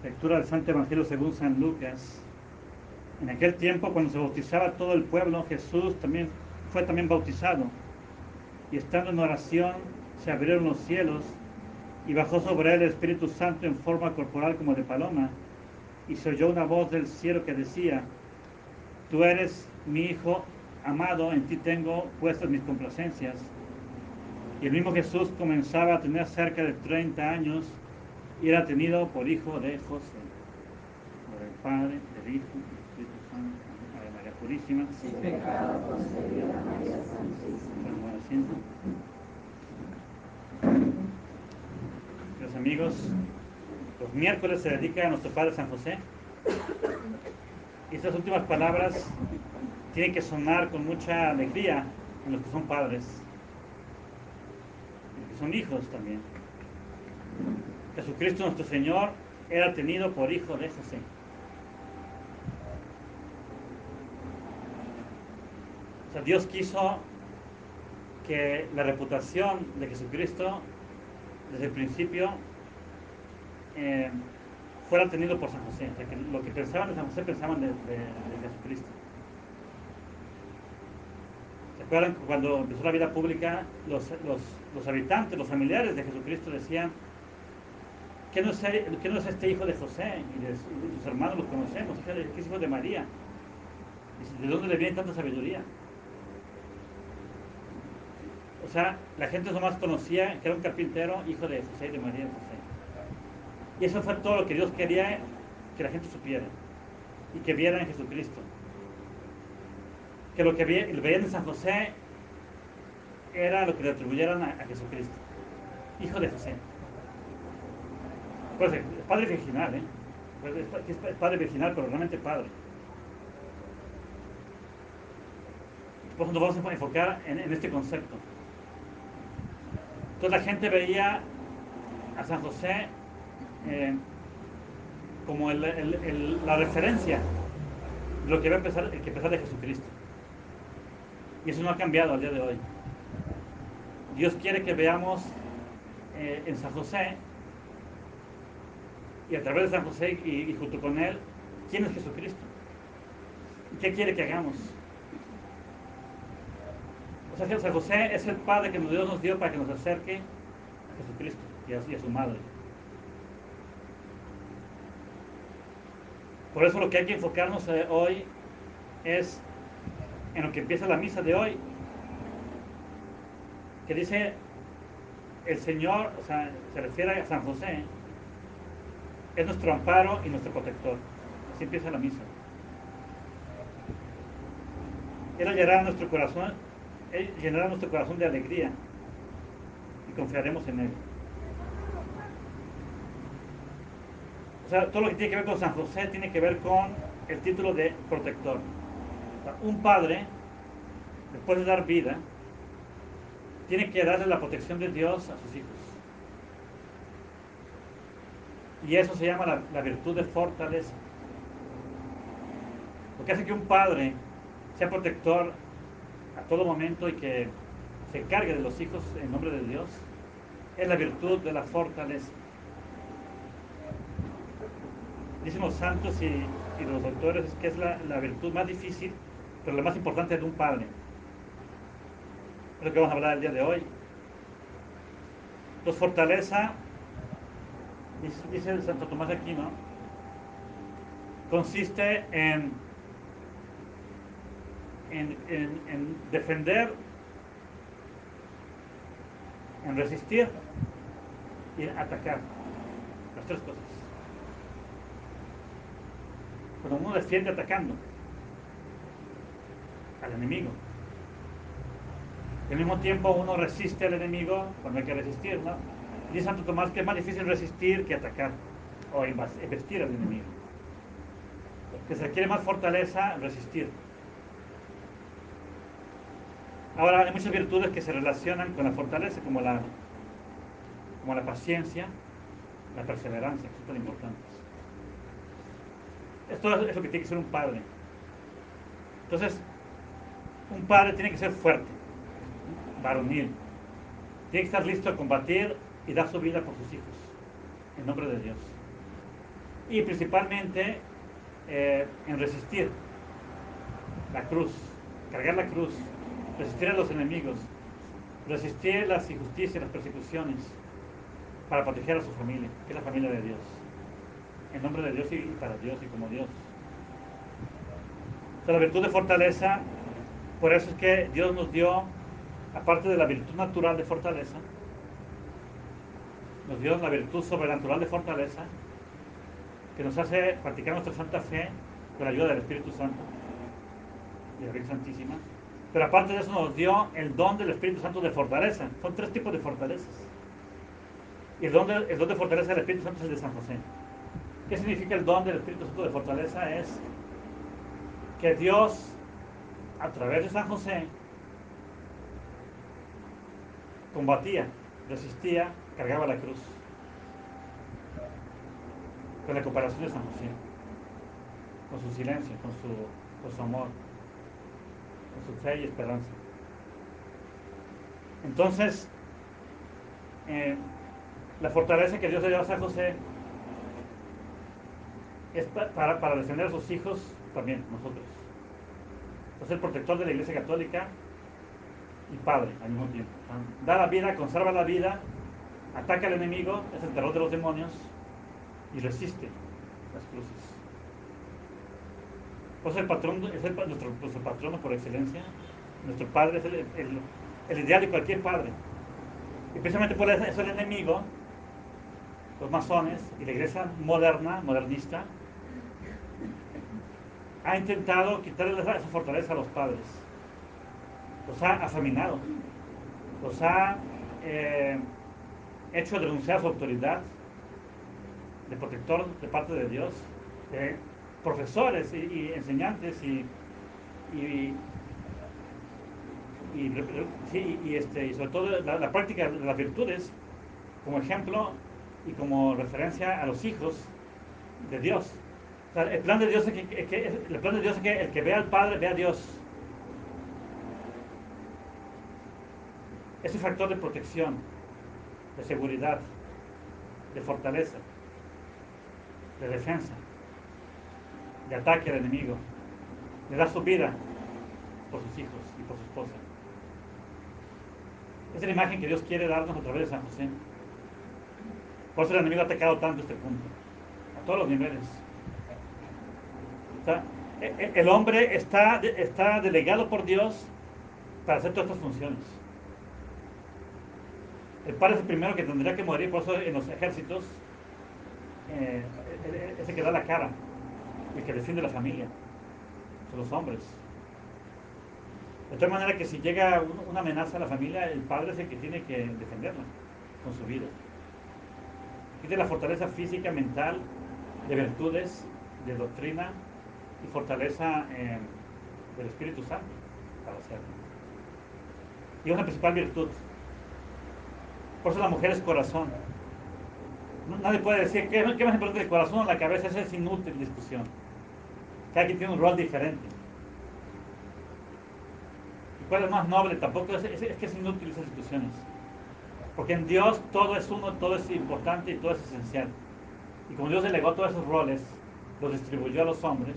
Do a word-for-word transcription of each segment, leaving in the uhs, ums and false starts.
Lectura del Santo Evangelio según San Lucas. En aquel tiempo, cuando se bautizaba todo el pueblo, Jesús también fue también bautizado. Y estando en oración, se abrieron los cielos y bajó sobre él el Espíritu Santo en forma corporal como de paloma. Y se oyó una voz del cielo que decía: Tú eres mi Hijo amado, en ti tengo puestas mis complacencias. Y el mismo Jesús comenzaba a tener cerca de treinta años y era tenido por hijo de José, por el Padre, del Hijo, del Espíritu Santo. Ave María Purísima, sin pecado concebida, María Santísima. Buen buen asiento. Queridos amigos, los miércoles se dedica a nuestro Padre San José. Y estas últimas palabras tienen que sonar con mucha alegría en los que son padres, en los que son hijos también. Jesucristo nuestro Señor era tenido por hijo de José. O sea, Dios quiso que la reputación de Jesucristo desde el principio eh, fuera tenido por San José. O sea, que lo que pensaban de San José pensaban de, de, de Jesucristo. ¿Se acuerdan cuando empezó la vida pública? Los, los, los habitantes, los familiares de Jesucristo decían: ¿Qué no, es, ¿Qué no es este hijo de José? Y, de, y sus hermanos los conocemos, que es hijo de María. ¿De dónde le viene tanta sabiduría? O sea, la gente nomás conocía que era un carpintero, hijo de José y de María de José. Y eso fue todo lo que Dios quería que la gente supiera y que viera en Jesucristo. Que lo que veían en San José era lo que le atribuyeran a, a Jesucristo, hijo de José. Pues es padre virginal, ¿eh? Pues es, es padre virginal, pero realmente padre. Por eso nos vamos a enfocar en, en este concepto. Entonces la gente veía a San José eh, como el, el, el, la referencia de lo que va a empezar, el que empezar de Jesucristo. Y eso no ha cambiado al día de hoy. Dios quiere que veamos eh, en San José, y a través de San José y, y junto con él, quién es Jesucristo y qué quiere que hagamos. O sea, San José es el Padre que Dios nos dio para que nos acerque a Jesucristo y a, y a su Madre. Por eso lo que hay que enfocarnos hoy es en lo que empieza la misa de hoy, que dice el Señor, o sea, se refiere a San José, es nuestro amparo y nuestro protector. Así empieza la misa. Él llenará nuestro corazón, Él llenará nuestro corazón de alegría y confiaremos en Él. O sea, todo lo que tiene que ver con San José tiene que ver con el título de protector. O sea, un padre, después de dar vida, tiene que darle la protección de Dios a sus hijos. Y eso se llama la, la virtud de fortaleza. Lo que hace que un padre sea protector a todo momento y que se encargue de los hijos en nombre de Dios es la virtud de la fortaleza. Dicen los santos y, y los doctores que es la, la virtud más difícil, pero la más importante de un padre. Es lo que vamos a hablar el día de hoy. Entonces, fortaleza, dice, dice Santo Tomás de Aquino, consiste en, en, en, en defender, en resistir y en atacar. Las tres cosas. Cuando uno defiende atacando al enemigo, y al mismo tiempo uno resiste al enemigo cuando hay que resistir, ¿no? Dice Santo Tomás que es más difícil resistir que atacar o investir al enemigo. Que se requiere más fortaleza resistir. Ahora hay muchas virtudes que se relacionan con la fortaleza, como la, como la paciencia, la perseverancia, que son tan importantes. Esto es lo que tiene que ser un padre. Entonces, un padre tiene que ser fuerte, varonil. Tiene que estar listo a combatir y dar su vida por sus hijos, en nombre de Dios. y principalmente eh, en resistir la cruz, cargar la cruz, resistir a los enemigos, resistir las injusticias, las persecuciones, para proteger a su familia, que es la familia de Dios, en nombre de Dios y para Dios y como Dios. O sea, la virtud de fortaleza, por eso es que Dios nos dio, aparte de la virtud natural de fortaleza, nos dio la virtud sobrenatural de fortaleza, que nos hace practicar nuestra santa fe con la ayuda del Espíritu Santo y de la Virgen Santísima. Pero aparte de eso nos dio el don del Espíritu Santo de fortaleza. Son tres tipos de fortalezas. Y el don de, el don de fortaleza del Espíritu Santo es el de San José. ¿Qué significa el don del Espíritu Santo de fortaleza? Es que Dios, a través de San José, combatía, resistía, cargaba la cruz. Con la cooperación de San José. Con su silencio, con su, con su amor, con su fe y esperanza. Entonces, eh, la fortaleza que Dios le dio a San José es para, para defender a sus hijos, también nosotros. Es el protector de la Iglesia Católica y padre al mismo tiempo. Da la vida, conserva la vida, ataca al enemigo, es el terror de los demonios y resiste las cruces. Pues el patrón es el, nuestro, nuestro patrono por excelencia. Nuestro padre es el, el, el ideal de cualquier padre. Y precisamente por eso el enemigo, los masones y la iglesia moderna, modernista, ha intentado quitarle esa fortaleza a los padres. Los ha afeminado. Los ha eh, hecho denunciar su autoridad de protector de parte de Dios. Eh, profesores y, y enseñantes y, y, y, sí, y, este, y sobre todo la, la práctica de las virtudes como ejemplo y como referencia a los hijos de Dios. O sea, el plan de Dios es que, que, el plan de Dios es que el que vea al Padre vea a Dios. Es un factor de protección, de seguridad, de fortaleza, de defensa, de ataque al enemigo. Le da su vida por sus hijos y por su esposa. Esa es la imagen que Dios quiere darnos a través de San José. Por eso el enemigo ha atacado tanto este punto, a todos los niveles. O sea, el hombre está, está delegado por Dios para hacer todas estas funciones. El padre es el primero que tendría que morir, por eso en los ejércitos eh, es el que da la cara, el que defiende la familia, son los hombres. De tal manera que si llega una amenaza a la familia, el padre es el que tiene que defenderla con su vida. Tiene la fortaleza física, mental, de virtudes, de doctrina y fortaleza eh, del Espíritu Santo para hacerlo. Y es una principal virtud. Por eso la mujer es corazón. Nadie puede decir qué, qué más importante el corazón o la cabeza, esa es inútil discusión. Cada quien tiene un rol diferente. ¿Y cuál es más noble? Tampoco es, es, es que es inútil esas discusiones. Porque en Dios todo es uno, todo es importante y todo es esencial. Y como Dios delegó todos esos roles, los distribuyó a los hombres,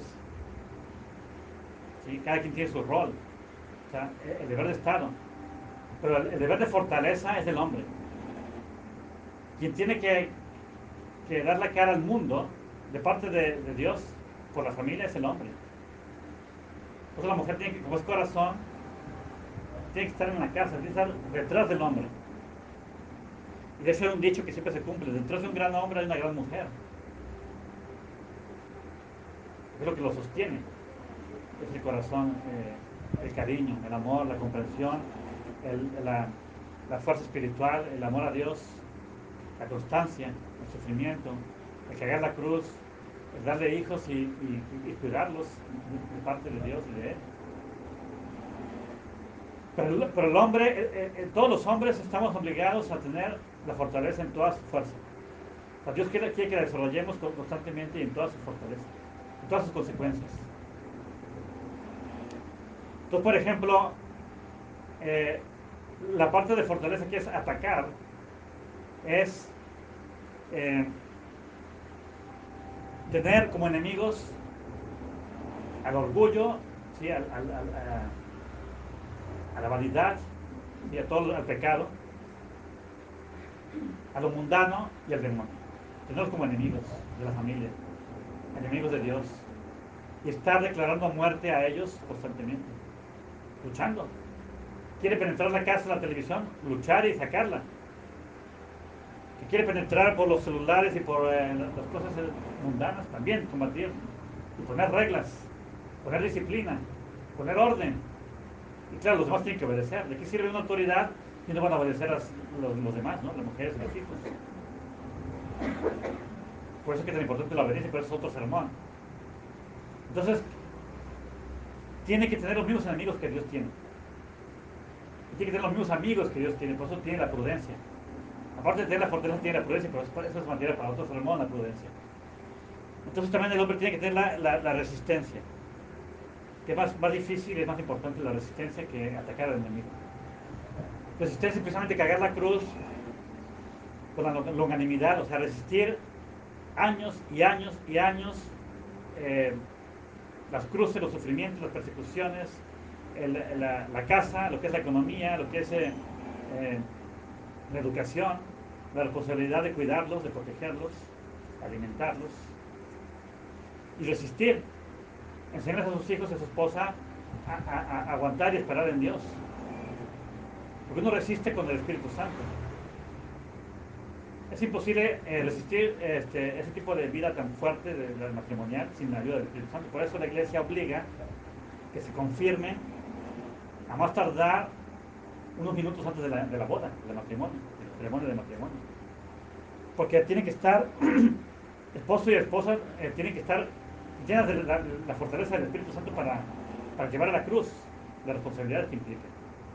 ¿sí? Cada quien tiene su rol. O sea, el deber de Estado. Pero el, el deber de fortaleza es del hombre. Quien tiene que, que dar la cara al mundo de parte de, de Dios por la familia es el hombre. Por eso la mujer tiene que, como es corazón, tiene que estar en la casa, tiene que estar detrás del hombre. Y de eso es un dicho que siempre se cumple: detrás de un gran hombre hay una gran mujer. Es lo que lo sostiene. Es el corazón, eh, el cariño, el amor, la comprensión, el, la, la fuerza espiritual, el amor a Dios, la constancia, el sufrimiento, el cargar la cruz, el darle hijos y, y, y cuidarlos de, de parte de Dios y de Él. Pero el, pero el hombre, eh, eh, todos los hombres estamos obligados a tener la fortaleza en toda su fuerza. O sea, Dios quiere, quiere que la desarrollemos constantemente y en toda su fortaleza, en todas sus consecuencias. Entonces, por ejemplo, eh, la parte de fortaleza que es atacar es eh, tener como enemigos al orgullo, ¿sí? al, al, al, a, a la vanidad, ¿sí? a todo al pecado, a lo mundano y al demonio. Tenerlos como enemigos de la familia, enemigos de Dios, y estar declarando muerte a ellos constantemente, luchando. Quiere penetrar la casa, la televisión, luchar y sacarla. Que quiere penetrar por los celulares y por eh, las cosas mundanas, también combatir y poner reglas, poner disciplina, poner orden. Y claro, los demás tienen que obedecer. ¿De qué sirve una autoridad y no van a obedecer a los, los demás, ¿no? Las mujeres y los hijos? Por eso es que es tan importante la obediencia, por eso es otro sermón. Entonces, tiene que tener los mismos enemigos que Dios tiene. Y tiene que tener los mismos amigos que Dios tiene, por eso tiene la prudencia. Aparte de tener la fortaleza, tiene la prudencia, pero eso es materia para otro sermón, la prudencia. Entonces también el hombre tiene que tener la, la, la resistencia. Que es más, más difícil y es más importante la resistencia que atacar al enemigo. Resistencia es precisamente cargar la cruz con la longanimidad, o sea, resistir años y años y años eh, las cruces, los sufrimientos, las persecuciones, el, la, la casa, lo que es la economía, lo que es eh, eh, la educación, la responsabilidad de cuidarlos, de protegerlos, alimentarlos y resistir. Enseñarles a sus hijos y a su esposa a, a, a aguantar y esperar en Dios. Porque uno resiste con el Espíritu Santo. Es imposible eh, resistir este, ese tipo de vida tan fuerte de, de matrimonial sin la ayuda del Espíritu Santo. Por eso la iglesia obliga que se confirme a más tardar unos minutos antes de la, de la boda, del matrimonio, de la ceremonia de matrimonio. Porque tiene que estar, esposo y esposa eh, tienen que estar llenas de la, la fortaleza del Espíritu Santo para, para llevar a la cruz las responsabilidades que implica.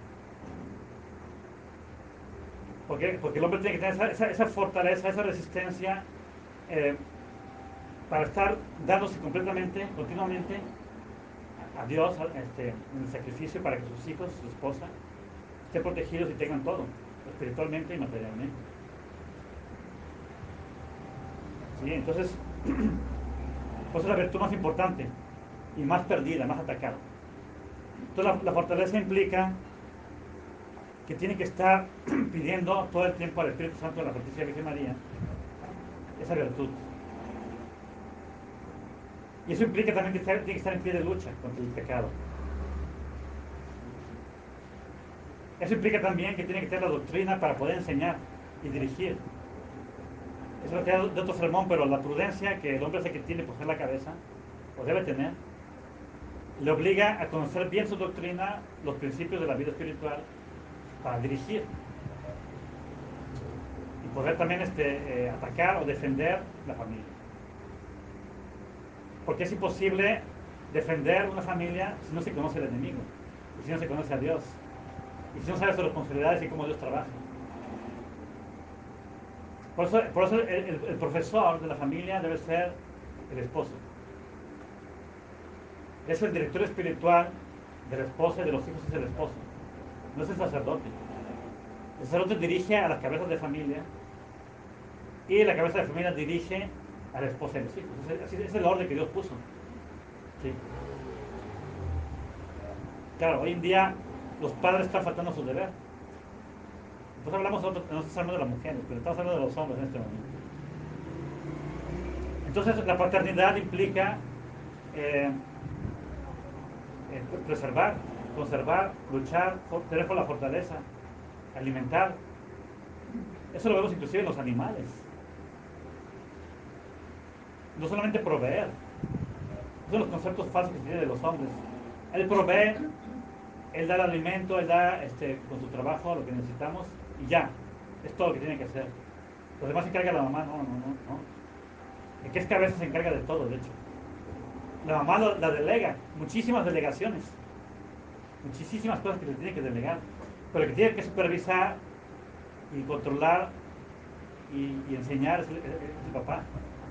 Porque, porque el hombre tiene que tener esa, esa, esa fortaleza, esa resistencia eh, para estar dándose completamente, continuamente a, a Dios este, en el sacrificio para que sus hijos, su esposa, estén protegidos y tengan todo, espiritualmente y materialmente. ¿Sí? Entonces, pues es la virtud más importante y más perdida, más atacada. Entonces la, la fortaleza implica que tiene que estar pidiendo todo el tiempo al Espíritu Santo de la Santísima Virgen María esa virtud. Y eso implica también que tiene que estar en pie de lucha contra el pecado. Eso implica también que tiene que tener la doctrina para poder enseñar y dirigir. Eso lo queda de otro sermón, pero la prudencia que el hombre hace que tiene por ser la cabeza, o debe tener, le obliga a conocer bien su doctrina, los principios de la vida espiritual, para dirigir. Y poder también este, eh, atacar o defender la familia. Porque es imposible defender una familia si no se conoce al enemigo, y si no se conoce a Dios, y si no sabe sus responsabilidades y cómo Dios trabaja. Por eso, por eso el, el, el profesor de la familia debe ser el esposo. Es el director espiritual de la esposa y de los hijos, es el esposo. No es el sacerdote. El sacerdote dirige a las cabezas de familia y la cabeza de familia dirige a la esposa y a los hijos. Ese es, es el orden que Dios puso. ¿Sí? Claro, hoy en día los padres están faltando a su deber. Después hablamos, otro, no estamos hablando de las mujeres, pero estamos hablando de los hombres en este momento. Entonces la paternidad implica eh, eh, preservar, conservar, luchar, tener por la fortaleza, alimentar. Eso lo vemos inclusive en los animales. No solamente proveer. Esos son los conceptos falsos que se tienen de los hombres. Él provee, él da el alimento, él da este, con su trabajo lo que necesitamos y ya. Es todo lo que tiene que hacer. Los demás se encarga la mamá, no, no, no, no. El que es cabeza se encarga de todo, de hecho. La mamá lo, la delega, muchísimas delegaciones, muchísimas cosas que se tiene que delegar. Pero el que tiene que supervisar y controlar y, y enseñar es el, es el papá.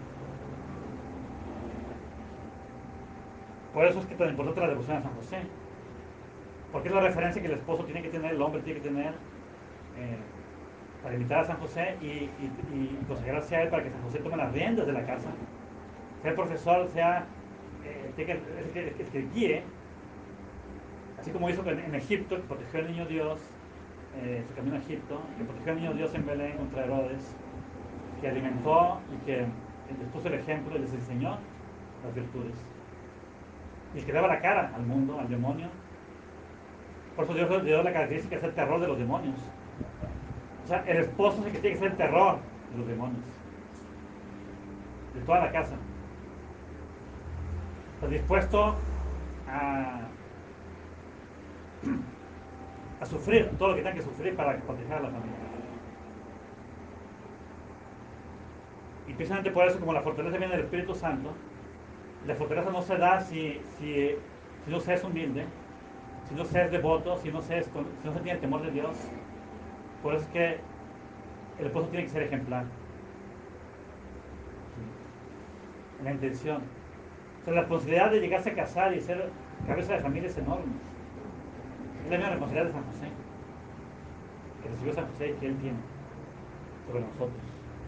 Por eso es que es tan importante la devoción a San José. Porque es la referencia que el esposo tiene que tener, el hombre tiene que tener eh, para imitar a San José y, y, y consagrarse a él para que San José tome las riendas de la casa sea el profesor, sea eh, el, que, el, que, el que guíe, así como hizo en, en Egipto, que protegió al niño Dios, eh, su camino a Egipto, que protegió al niño Dios en Belén contra Herodes, que alimentó y que les puso el ejemplo y les enseñó las virtudes. Y el que daba la cara al mundo, al demonio. Por eso Dios le dio la característica de ser el terror de los demonios. O sea, el esposo es el que tiene que ser el terror de los demonios. De toda la casa. Está dispuesto a, a sufrir todo lo que tenga que sufrir para proteger a la familia. Y precisamente por eso, como la fortaleza viene del Espíritu Santo, la fortaleza no se da si, si, si no se es humilde, si no se es devoto, si no se, es, si no se tiene el temor de Dios. Por eso es que el esposo tiene que ser ejemplar. En la intención. O sea, la responsabilidad de llegarse a casar y ser cabeza de familia es enorme. Es la misma responsabilidad de San José, que recibió San José y que él tiene sobre nosotros.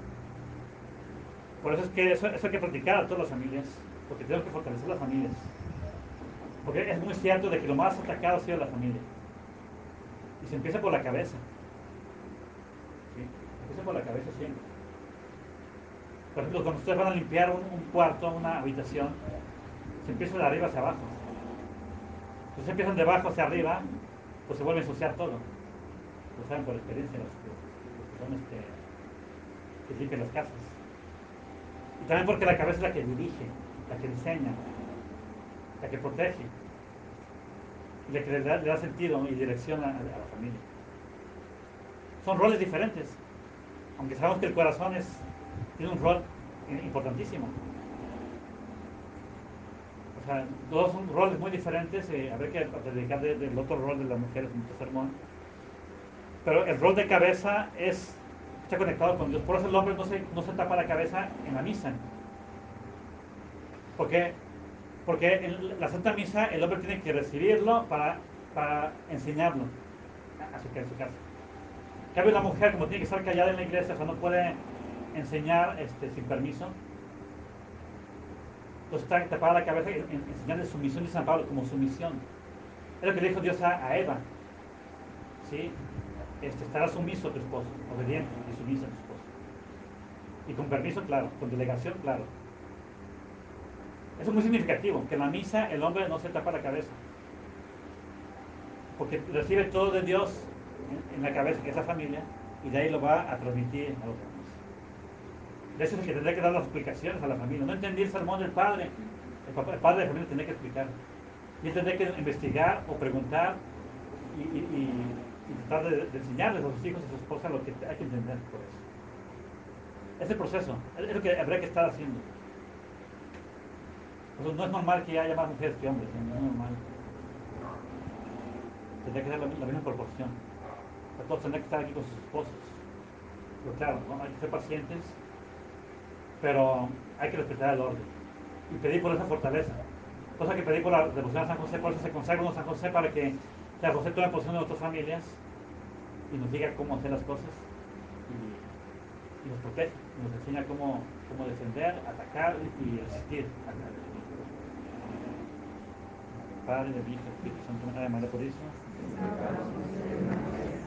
Por eso es que eso, eso hay que practicar a todas las familias, porque tenemos que fortalecer las familias. Porque es muy cierto de que lo más atacado ha sido la familia. Y se empieza por la cabeza. ¿Sí? Se empieza por la cabeza siempre. Por ejemplo, cuando ustedes van a limpiar un, un cuarto, una habitación, se empieza de arriba hacia abajo. Si se empiezan de abajo hacia arriba, pues se vuelve a ensuciar todo. Lo saben por experiencia los, los que son este, que limpian las casas. Y también porque la cabeza es la que dirige, la que diseña, la que protege, y la que le da, le da sentido y dirección a, a la familia. Son roles diferentes, aunque sabemos que el corazón es, tiene un rol importantísimo. O sea, todos son roles muy diferentes, eh, habrá que dedicar del de otro rol de las mujeres en nuestro sermón. Pero el rol de cabeza es, está conectado con Dios. Por eso el hombre no se, no se tapa la cabeza en la misa. Porque, porque en la Santa Misa el hombre tiene que recibirlo para, para enseñarlo a su, a su casa. En cambio la mujer, como tiene que estar callada en la iglesia, o sea, no puede enseñar este, sin permiso. Entonces está tapada la cabeza en, en enseñarle sumisión de San Pablo como sumisión. Es lo que le dijo Dios a, a Eva. ¿Sí? Este, estará sumiso a tu esposo, obediente y sumiso a tu esposo. Y con permiso, claro, con delegación, claro. Eso es muy significativo, que en la misa el hombre no se tapa la cabeza. Porque recibe todo de Dios en, en la cabeza, que es la familia, y de ahí lo va a transmitir a los demás. De eso es el que tendrá que dar las explicaciones a la familia. No entendí el sermón del padre. El, papá, el padre de familia tendrá que explicar. Y él tendrá que investigar o preguntar y, y, y, y tratar de, de enseñarles a sus hijos y a su esposa lo que hay que entender por eso. Ese proceso es lo que habría que estar haciendo. Entonces, no es normal que haya más mujeres que hombres, no es normal. Tendría que ser la, la misma proporción. Todos tendrían que estar aquí con sus esposos. Pero claro, ¿no? Hay que ser pacientes, pero hay que respetar el orden y pedir por esa fortaleza. Cosa que pedir por la devoción a San José, por eso se consagra uno a San José para que San José tome posesión de nuestras familias y nos diga cómo hacer las cosas y, y nos protege, y nos enseña cómo, cómo defender, atacar y resistir al enemigo. Padre, del Hijo, del Espíritu Santo, María Purísima.